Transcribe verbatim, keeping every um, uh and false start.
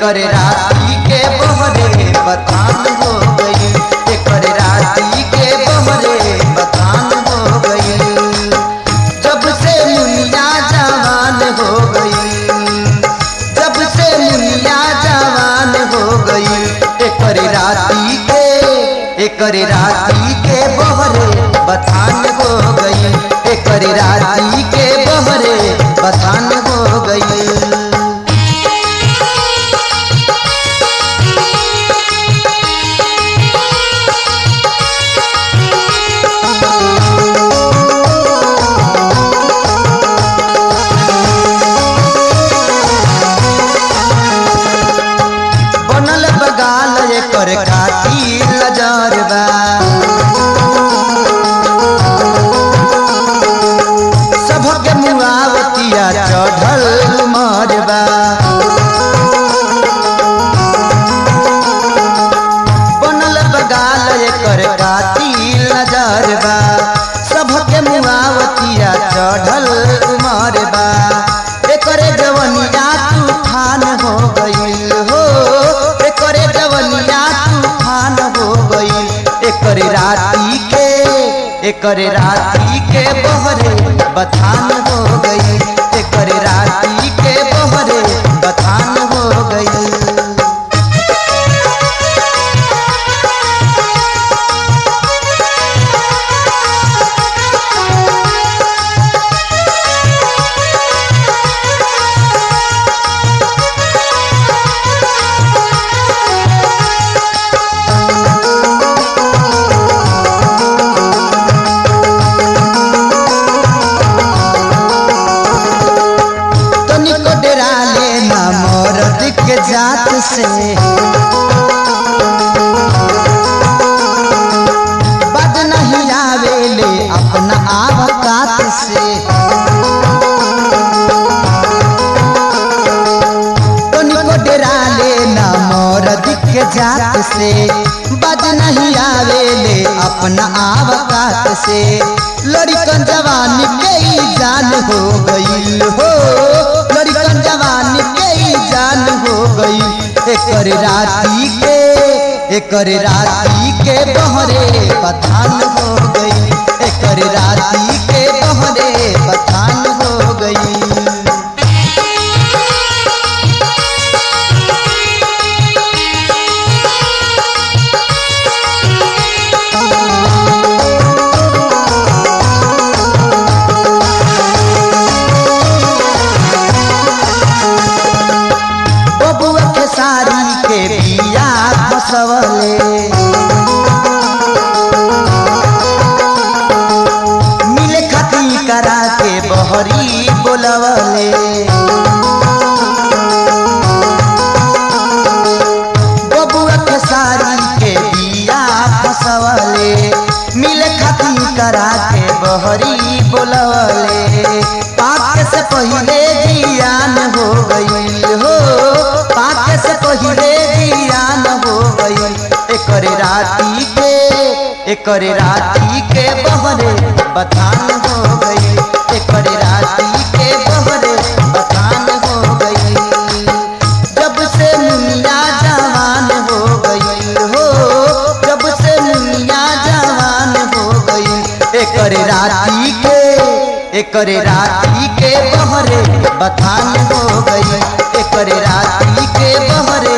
एकर राती के बहरे बथान हो गई, एकर राती के बहरे बथान हो गई। जब से मुनिया जवान हो गई, जब से मुनिया जवान हो गई, एकर राती के एकर राती के बहरे बथान हो गई, एकर राती के बहरे बथान हो गई। बनल बगाल एकर खाती लजरबा, सबके मुआवतिया चढ़ल मरबा। बनल बगाल एकर खाती लजरबा, सबके मुआवतिया चढ़ल मरबा। एकरे जवनिया तूफान हो गई हो, एकरे जवनिया तूफान हो गई। एकर राती के एकर राती के बहरे बथान हो गई, एकर राती के बहरे बथान हो गई। के जात से बद नहीं आवेले अपना आवकात से। तनिको डरा लेना मर्द के जात से, बद नहीं आवेले अपना आवकात से। लड़कन जवानी के जान हो गई हो, लड़कन जवानी के जान हो गई। एकर राती के एकर राती के बहरे बथान हो गई, एकर राती के बहरे बथान हो गई। सारी के बिया फसवले, मिले खती करा के बहरी बोलवले। बबुआ के सारी के बिया फसवले, मिले खती करा के बहरी बोलवले। पाक से पहले जियान हो गई हो, पाक से पहले जियान हो गई। एकर राती के एकर राती के बहरे बथान हो गई, एकर राती के बहरे बथान हो गई। जब से मुनिया जवान हो गई हो, जब से मुनिया जवान हो गई। एकर राती के एकर राती के बहरे बथान हो गई, एकर राती के बहरे